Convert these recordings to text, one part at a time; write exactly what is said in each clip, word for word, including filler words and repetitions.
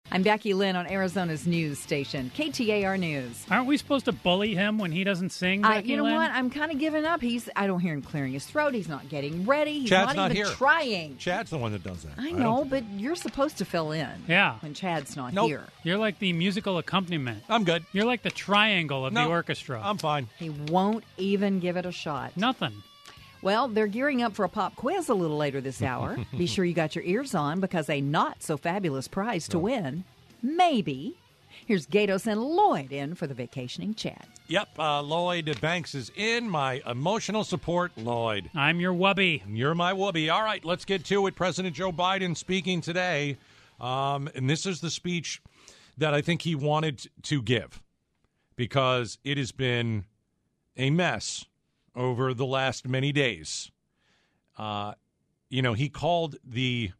I'm Becky Lynn on Arizona's news station, K T A R News. Aren't we supposed to bully him when he doesn't sing, Uh, Becky you know Lynn? what? I'm kind of giving up. He's. I don't hear him clearing his throat. He's not getting ready. He's Chad's not, not even here. trying. Chad's the one that does that. I I know, don't- but you're supposed to fill in. Yeah. When Chad's not Nope. here. You're like the musical accompaniment. I'm good. You're like the triangle of No, the orchestra. I'm fine. He won't even give it a shot. Nothing. Well, they're gearing up for a pop quiz a little later this hour. Be sure you got your ears on because a not-so-fabulous prize to win. Maybe. Here's Gatos and Lloyd in for the vacationing Chad. Yep, uh, Lloyd Banks is in. My emotional support, Lloyd. I'm your wubby. You're my whoopee. All right, let's get to it. President Joe Biden speaking today. Um, and this is the speech that I think he wanted to give because it has been a mess over the last many days. Uh, you know, he called the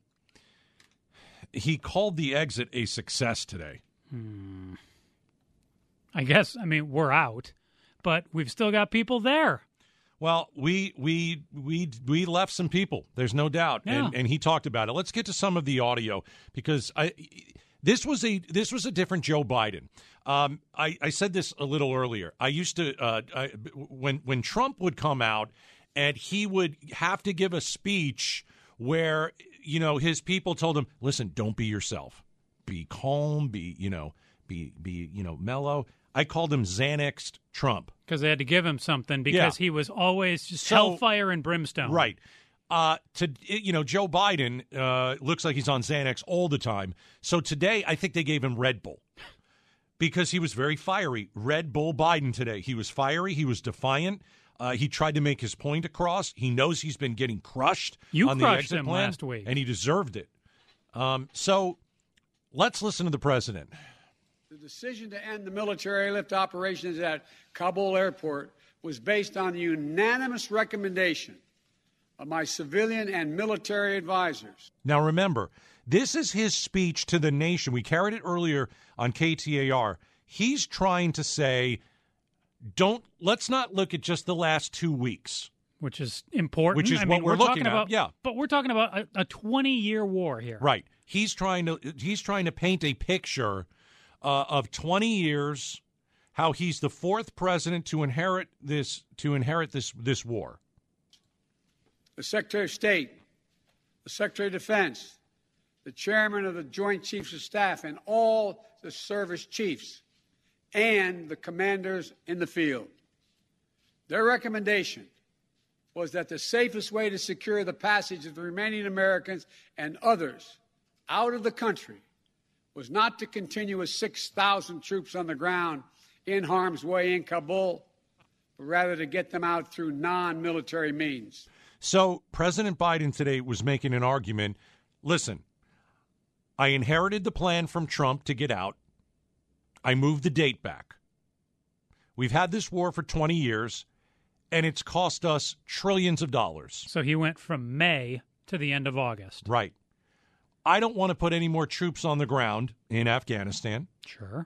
he called the exit a success today. Hmm. I guess, I mean, we're out, but we've still got people there. Well, we we we we left some people. There's no doubt, Yeah. and and he talked about it. Let's get to some of the audio because I this was a this was a different Joe Biden. Um, I I said this a little earlier. I used to uh, I, when when Trump would come out and he would have to give a speech where you know his people told him, "Listen, don't be yourself. Be calm. Be you know be be you know mellow." I called him Xanaxed Trump. Because they had to give him something because Yeah. he was always just So- hellfire and brimstone. Right. Uh, to you know, Joe Biden uh, looks like he's on Xanax all the time. So today, I think they gave him Red Bull because he was very fiery. Red Bull Biden today. He was fiery. He was defiant. Uh, he tried to make his point across. He knows he's been getting crushed. You on crushed the exit him plan, last week. and he deserved it. Um, so let's listen to the president. The decision to end the military airlift operations at Kabul airport was based on the unanimous recommendation of my civilian and military advisors. Now, remember, this is his speech to the nation. We carried it earlier on K T A R. He's trying to say, don't let's not look at just the last two weeks. Which is important. Which is I what mean, we're talking looking at, about. yeah. But we're talking about a, a twenty-year war here. Right. He's trying to he's trying to paint a picture uh, of twenty years, how he's the fourth president to inherit this to inherit this this war. The Secretary of State, the Secretary of Defense, the Chairman of the Joint Chiefs of Staff, and all the service chiefs and the commanders in the field. Their recommendation was that the safest way to secure the passage of the remaining Americans and others out of the country was not to continue with six thousand troops on the ground in harm's way in Kabul, but rather to get them out through non-military means. So President Biden today was making an argument. Listen, I inherited the plan from Trump to get out. I moved the date back. We've had this war for twenty years, and it's cost us trillions of dollars. So he went from May to the end of August. Right. I don't want to put any more troops on the ground in Afghanistan. Sure.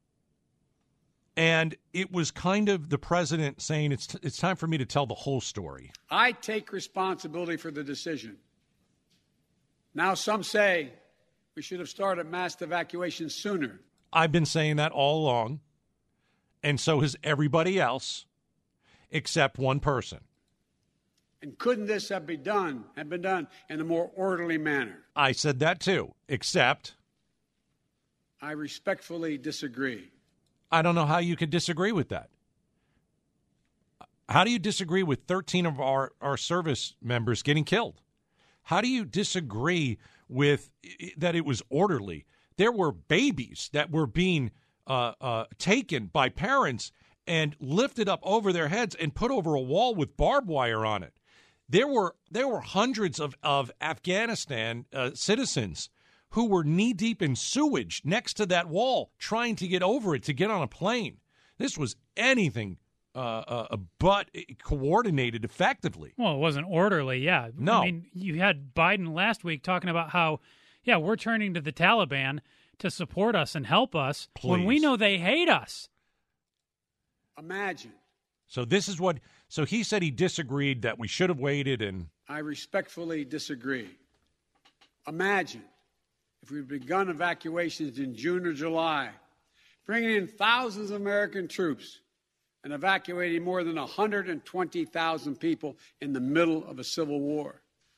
And it was kind of the president saying it's t- it's time for me to tell the whole story. I take responsibility for the decision. Now some say we should have started mass evacuation sooner. I've been saying that all along, and so has everybody else except one person. And couldn't this have been done, have been done in a more orderly manner? I said that too, except I respectfully disagree. I don't know how you could disagree with that. How do you disagree with thirteen of our, our service members getting killed? How do you disagree with that it was orderly? There were babies that were being uh, uh, taken by parents and lifted up over their heads and put over a wall with barbed wire on it. There were there were hundreds of, of Afghanistan uh, citizens who were knee-deep in sewage next to that wall trying to get over it, to get on a plane. This was anything uh, uh, but coordinated effectively. Well, it wasn't orderly, yeah. No. I mean, you had Biden last week talking about how, yeah, we're turning to the Taliban to support us and help us when we Please. know they hate us. Imagine. So this is what, so he said he disagreed that we should have waited and. I respectfully disagree. Imagine if we'd begun evacuations in June or July, bringing in thousands of American troops and evacuating more than one hundred twenty thousand people in the middle of a civil war.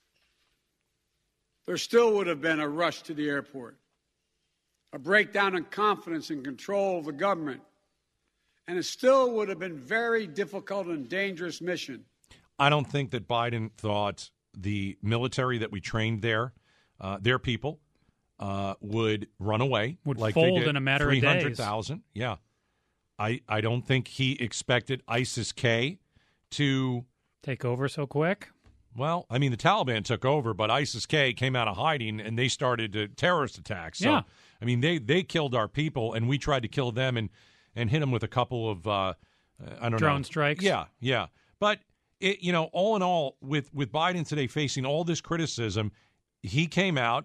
There still would have been a rush to the airport, a breakdown in confidence and control of the government, and it still would have been a very difficult and dangerous mission. I don't think that Biden thought the military that we trained there, uh, their people, uh, would run away. Would like fold they did, in a matter of days. three hundred thousand, yeah. I, I don't think he expected ISIS-K to take over so quick. Well, I mean, the Taliban took over, but ISIS-K came out of hiding, and they started uh, terrorist attacks. So, yeah. I mean, they, they killed our people, and we tried to kill them and, and hit them with a couple of, uh, I don't drone know. strikes. Yeah, yeah. But, it, you know, all in all, with, with Biden today facing all this criticism, he came out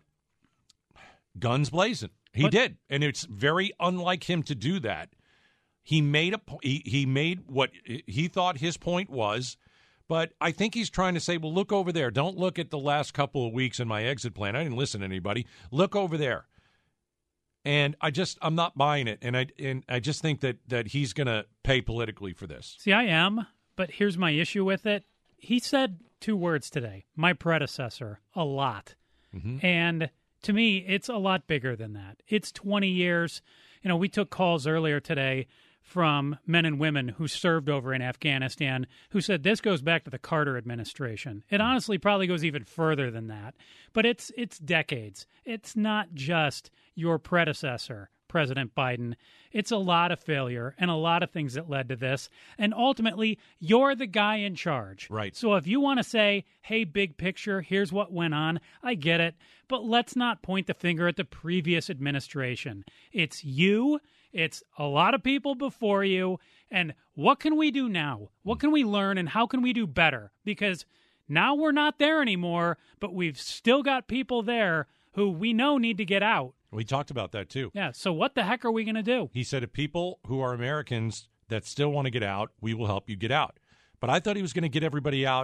guns blazing. He But- did, and it's very unlike him to do that. He made a he, he made what he thought his point was, but I think he's trying to say, well, look over there. Don't look at the last couple of weeks in my exit plan. I didn't listen to anybody. Look over there. And I just I'm not buying it, and I and I just think that that he's going to pay politically for this. See, I am, but here's my issue with it. He said two words today, my predecessor, a lot. Mm-hmm. And to me, it's a lot bigger than that. It's twenty years. You know, we took calls earlier today from men and women who served over in Afghanistan who said this goes back to the Carter administration. It honestly probably goes even further than that. But it's it's decades. It's not just your predecessor, President Biden. It's a lot of failure and a lot of things that led to this. And ultimately, you're the guy in charge. Right. So if you want to say, hey, big picture, here's what went on, I get it. But let's not point the finger at the previous administration. It's you. It's a lot of people before you. And what can we do now? What can we learn and how can we do better? Because now we're not there anymore, but we've still got people there who we know need to get out. We talked about that, too. Yeah, so what the heck are we going to do? He said, if people who are Americans that still want to get out, we will help you get out. But I thought he was going to get everybody out.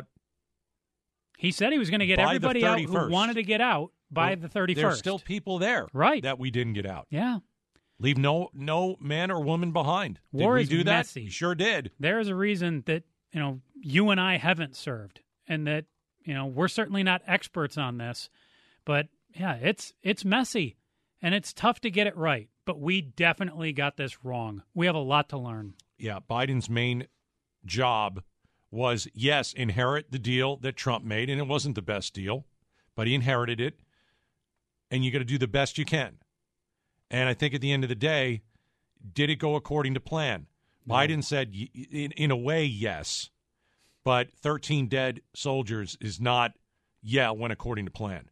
He said he was going to get by everybody the out thirty-first. who wanted to get out by Well, the thirty-first. There's still people there Right. that we didn't get out. Yeah. Leave no no man or woman behind. Did War we is do that? messy. We sure did. There's a reason that, you know, you and I haven't served and that, you know, we're certainly not experts on this. But yeah, it's it's messy and it's tough to get it right. But we definitely got this wrong. We have a lot to learn. Yeah, Biden's main job was, yes, inherit the deal that Trump made, and it wasn't the best deal, but he inherited it, and you got to do the best you can. And I think at the end of the day, did it go according to plan? No. Biden said, in, in a way, yes, but thirteen dead soldiers is not, yeah, went according to plan.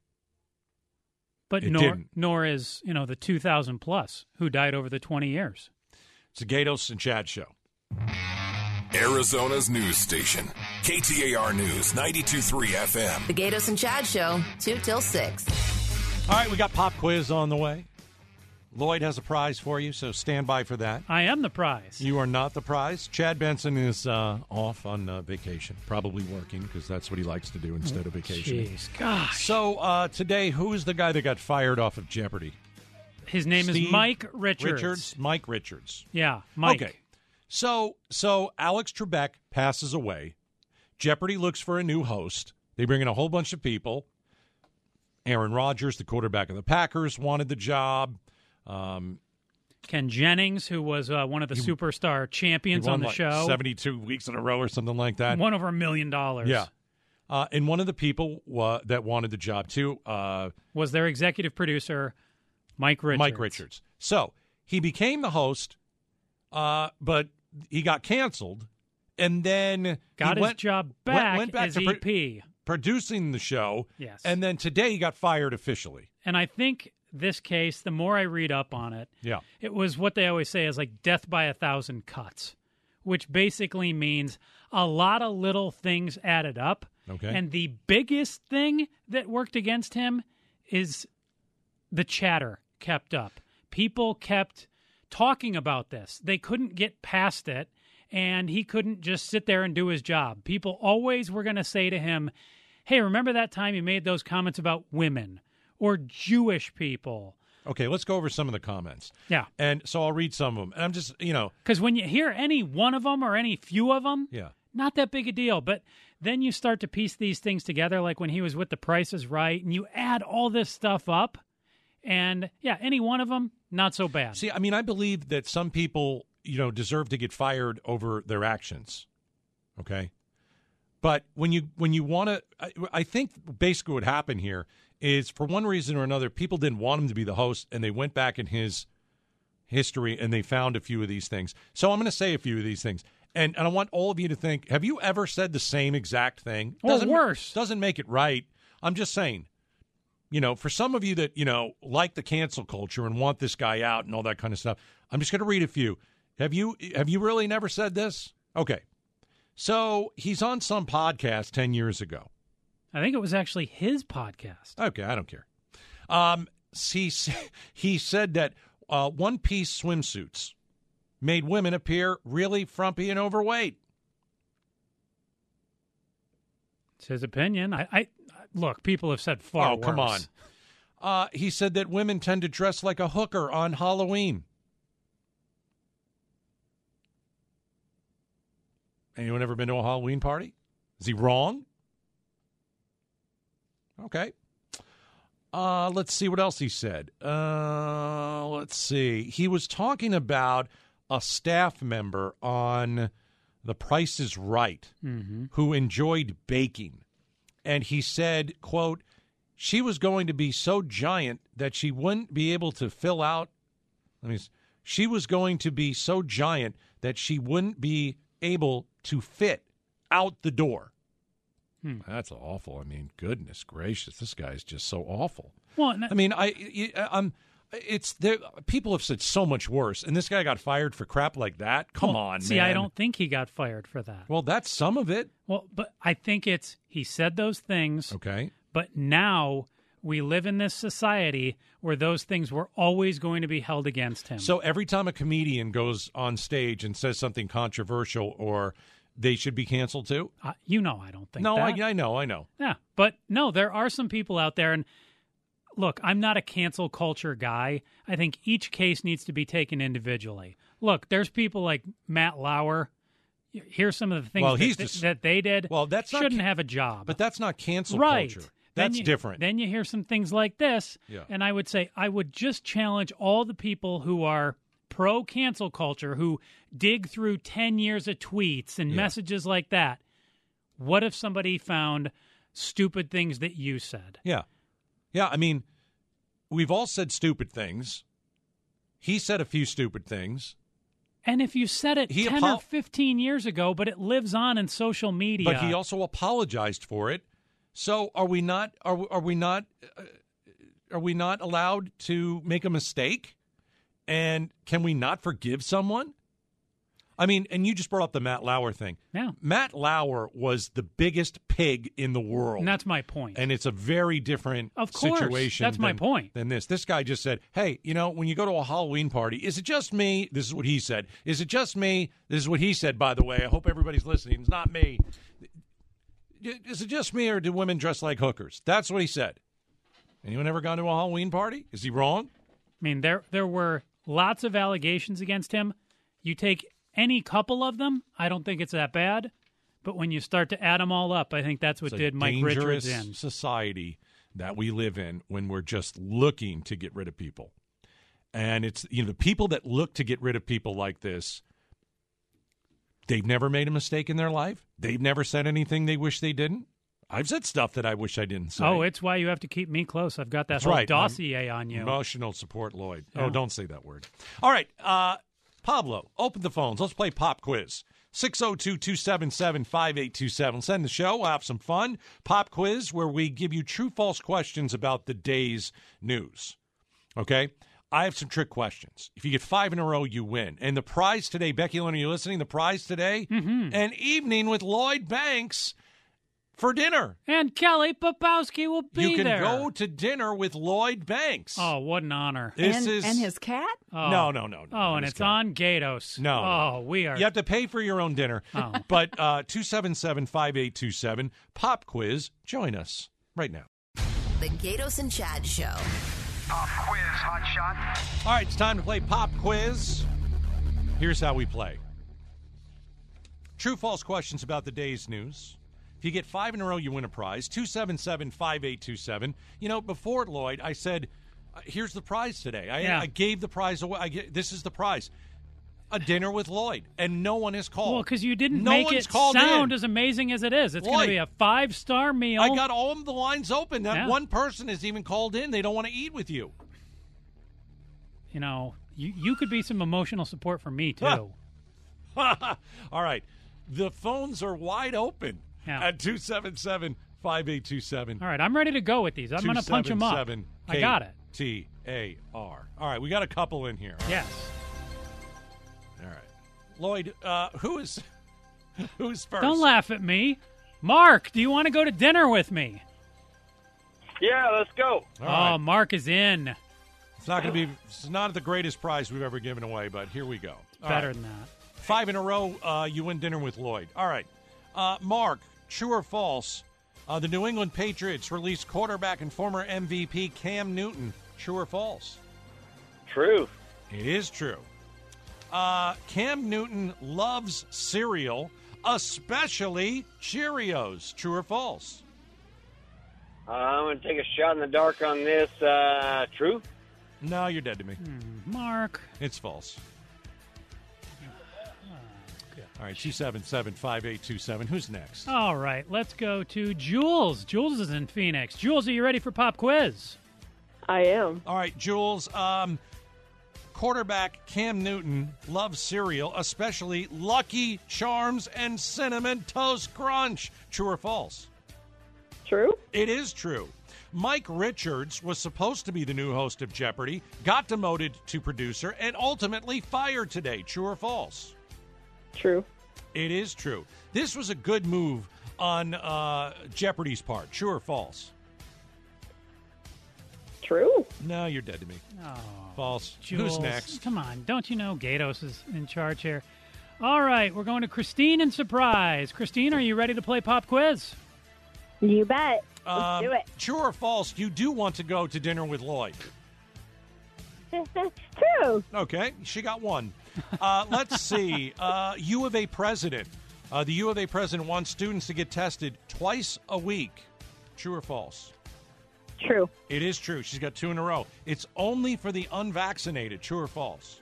But It nor didn't. nor is, you know, the two thousand plus who died over the twenty years. It's a Gatos and Chad show. Arizona's news station, K T A R News, ninety-two point three F M. The Gatos and Chad Show, two till six. All right, we got pop quiz on the way. Lloyd has a prize for you, so stand by for that. I am the prize. You are not the prize. Chad Benson is uh, off on uh, vacation, probably working because that's what he likes to do instead of vacationing. Jeez, gosh. So uh, today, who is the guy that got fired off of Jeopardy? His name Steve is Mike Richards. Richards? Mike Richards. Yeah, Mike. Okay. So, so Alex Trebek passes away. Jeopardy looks for a new host. They bring in a whole bunch of people. Aaron Rodgers, the quarterback of the Packers, wanted the job. Um, Ken Jennings, who was uh, one of the superstar champions he won on the like show. seventy-two weeks in a row or something like that. Won over a million dollars. Yeah. Uh, and one of the people uh, that wanted the job, too, uh, was their executive producer, Mike Richards. Mike Richards. So he became the host, uh, but he got canceled, and then Got he his went, job back, went, went back as to E pro- P. producing the show. Yes. And then today he got fired officially. And I think this case, the more I read up on it, Yeah. it was what they always say is like death by a thousand cuts, which basically means a lot of little things added up. Okay. And the biggest thing that worked against him is the chatter kept up. People kept talking about this. They couldn't get past it, and he couldn't just sit there and do his job. People always were going to say to him, hey, remember that time you made those comments about women or Jewish people Okay, let's go over some of the comments. Yeah. And so I'll read some of them. And I'm just, you know. Because when you hear any one of them or any few of them, yeah. not that big a deal. But then you start to piece these things together, like when he was with The Price is Right, and you add all this stuff up. And, yeah, any one of them, not so bad. See, I mean, I believe that some people, you know, deserve to get fired over their actions. Okay? But when you when you want to, I, I think basically what happened here is for one reason or another, people didn't want him to be the host, and they went back in his history and they found a few of these things. So I'm going to say a few of these things. And, and I want all of you to think, have you ever said the same exact thing? Or doesn't, worse. Doesn't make it right. I'm just saying, you know, for some of you that, you know, like the cancel culture and want this guy out and all that kind of stuff, I'm just going to read a few. Have you have you really never said this? Okay. So he's on some podcast ten years ago. I think it was actually his podcast. Okay, I don't care. Um, he, he said that uh, one-piece swimsuits made women appear really frumpy and overweight. It's his opinion. I, I look, people have said far oh, worse. come on. Uh, he said that women tend to dress like a hooker on Halloween. Anyone ever been to a Halloween party? Is he wrong? Okay. Uh, let's see what else he said. Uh, let's see. He was talking about a staff member on The Price is Right mm-hmm. who enjoyed baking. And he said, quote, she was going to be so giant that she wouldn't be able to fill out. I mean, she was going to be so giant that she wouldn't be able to fit out the door. Hmm. That's awful. I mean, goodness gracious, this guy's just so awful. Well, I mean, I, I I'm. It's there. People have said so much worse, and this guy got fired for crap like that. Come well, on, see, man. I don't think he got fired for that. Well, that's some of it. Well, but I think it's he said those things. Okay. But now we live in this society where those things were always going to be held against him. So every time a comedian goes on stage and says something controversial, or they should be canceled too? Uh, you know I don't think no, that. No, I, I know, I know. Yeah, but no, there are some people out there, and look, I'm not a cancel culture guy. I think each case needs to be taken individually. Look, there's people like Matt Lauer. Here's some of the things well, that, he's th- just, that they did. Well, that's shouldn't not, have a job. But that's not cancel right. culture. That's then you, different. Then you hear some things like this, yeah. and I would say I would just challenge all the people who are pro-cancel culture, who dig through ten years of tweets and yeah. messages like that. What if somebody found stupid things that you said? Yeah. Yeah, I mean, we've all said stupid things. He said a few stupid things. And if you said it he ten apo- or fifteen years ago, but it lives on in social media. But he also apologized for it. So are we not are are we not uh, are we not allowed to make a mistake? And can we not forgive someone? I mean, and you just brought up the Matt Lauer thing. Yeah. Matt Lauer was the biggest pig in the world. And that's my point. And it's a very different of course, situation that's than, my point. than this. This guy just said, hey, you know, when you go to a Halloween party, is it just me? This is what he said. Is it just me? This is what he said, by the way. I hope everybody's listening. It's not me. Is it just me, or do women dress like hookers? That's what he said. Anyone ever gone to a Halloween party? Is he wrong? I mean, there there were lots of allegations against him. You take any couple of them, I don't think it's that bad. But when you start to add them all up, I think that's what it's did a Mike Richards in. dangerous society that we live in when we're just looking to get rid of people. And it's, you know, the people that look to get rid of people like this, they've never made a mistake in their life. They've never said anything they wish they didn't. I've said stuff that I wish I didn't say. Oh, it's why you have to keep me close. I've got that That's whole right. dossier on you. Emotional support, Lloyd. Yeah. Oh, don't say that word. All right. Uh, Pablo, open the phones. Let's play pop quiz. six oh two, two seven seven, five eight two seven. Send the show. We'll have some fun. Pop quiz where we give you true-false questions about the day's news. Okay? I have some trick questions. If you get five in a row, you win. And the prize today, Becky Lynn, are you listening? The prize today? Mm-hmm. An evening with Lloyd Banks for dinner. And Kelly Popowski will be there. You can there. go to dinner with Lloyd Banks. Oh, what an honor. This and, is... and his cat? Oh. No, no, no. no oh, and it's cat. on Gatos. No. Oh, we are. You have to pay for your own dinner. Oh. But uh, two seven seven, five eight two seven, Pop Quiz, join us right now. The Gatos and Chad Show. Pop quiz, hot shot. All right, it's time to play Pop Quiz. Here's how we play. True, false questions about the day's news. If you get five in a row, you win a prize. two seven seven, five eight two seven. You know, before, Lloyd, I said, uh, here's the prize today. I, Yeah. I gave the prize away. I get, this is the prize. A dinner with Lloyd, and no one has called. Well, because you didn't no make one's it called sound in. as amazing as it is. It's going Lloyd, to be a five-star meal. I got all of the lines open. Not Yeah. one person has even called in. They don't want to eat with you. You know, you, you could be some emotional support for me, too. All right. The phones are wide open Yeah. at two seven seven, five eight two seven. All right, I'm ready to go with these. I'm going to punch them up. I got it. T A R. All right, we got a couple in here. Yes. All right. Lloyd, uh, who is who's first? Don't laugh at me. Mark, do you want to go to dinner with me? Yeah, let's go. All oh, right. Mark is in. It's not going to be it's not the greatest prize we've ever given away, but here we go. All Better right. than that. Five in a row, uh, you win dinner with Lloyd. All right. Uh, Mark, true or false? Uh, the New England Patriots released quarterback and former M V P Cam Newton. True or false? True. It is true. Uh, Cam Newton loves cereal, especially Cheerios. True or false? Uh, I'm going to take a shot in the dark on this. Uh, true? No, you're dead to me. Hmm, Mark. It's false. All right, two seven seven, five eight two seven. Who's next? All right, let's go to Jules. Jules is in Phoenix. Jules, are you ready for Pop Quiz? I am. All right, Jules. Um, quarterback Cam Newton loves cereal, especially Lucky Charms and Cinnamon Toast Crunch. True or false? True. It is true. Mike Richards was supposed to be the new host of Jeopardy, got demoted to producer, and ultimately fired today. True or false? True. It is true. This was a good move on uh, Jeopardy's part. True or false? True. No, you're dead to me. Oh, False. Jules, Who's next? Come on. Don't you know Gatos is in charge here? All right, we're going to Christine in Surprise. Christine, are you ready to play Pop Quiz? You bet. Let's Um, do it. True or false, you do want to go to dinner with Lloyd. True. Okay, she got one. Uh, let's see. Uh, U of A president. Uh, the U of A president wants students to get tested twice a week. True or false? True. It is true. She's got two in a row. It's only for the unvaccinated. True or false?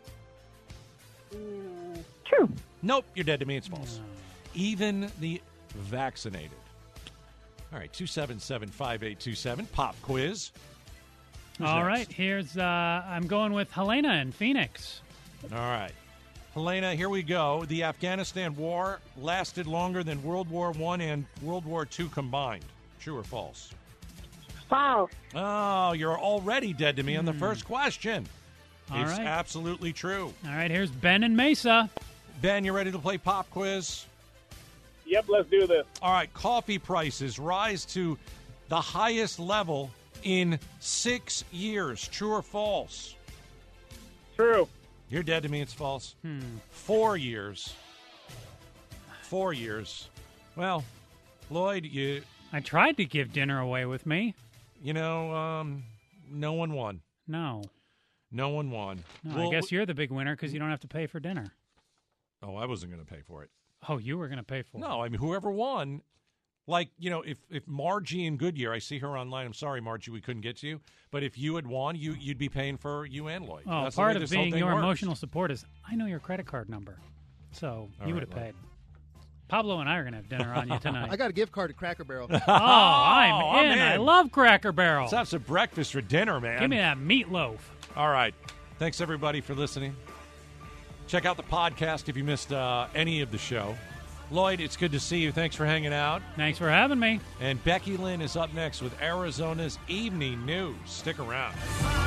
True. Nope, you're dead to me. It's false. Even the vaccinated. All right, two seven seven, five eight two seven. Pop quiz. Who's All next? right, here's, uh, I'm going with Helena in Phoenix. All right. Helena, here we go. The Afghanistan war lasted longer than World War One and World War Two combined. True or false? False. Oh, you're already dead to me on the first question. All it's right. absolutely true. All right, here's Ben in Mesa. Ben, you ready to play pop quiz? Yep, let's do this. All right, coffee prices rise to the highest level in six years. True or false? True. You're dead to me. It's false. Hmm. Four years. Four years. Well, Lloyd, you I tried to give dinner away with me. you know, um, no one won. No. No one won. No, Well, I guess you're the big winner because you don't have to pay for dinner. Oh, I wasn't going to pay for it. Oh, you were going to pay for it. No, I mean, whoever won, like, you know, if, if Margie in Goodyear, I see her online. I'm sorry, Margie, we couldn't get to you. But if you had won, you, you'd be paying for you and Lloyd. Oh, That's the part way of this whole being thing your works. emotional support is I know your credit card number. So All you right, would have Lloyd. paid. Pablo and I are going to have dinner on you tonight. I got a gift card to Cracker Barrel. oh, I'm, I'm in. I in. love Cracker Barrel. Let's have some breakfast for dinner, man. Give me that meatloaf. All right. Thanks, everybody, for listening. Check out the podcast if you missed uh, any of the show. Lloyd, it's good to see you. Thanks for hanging out. Thanks for having me. And Becky Lynn is up next with Arizona's Evening News. Stick around.